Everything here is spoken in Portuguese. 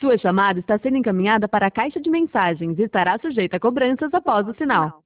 Sua chamada está sendo encaminhada para a caixa de mensagens e estará sujeita a cobranças após o sinal.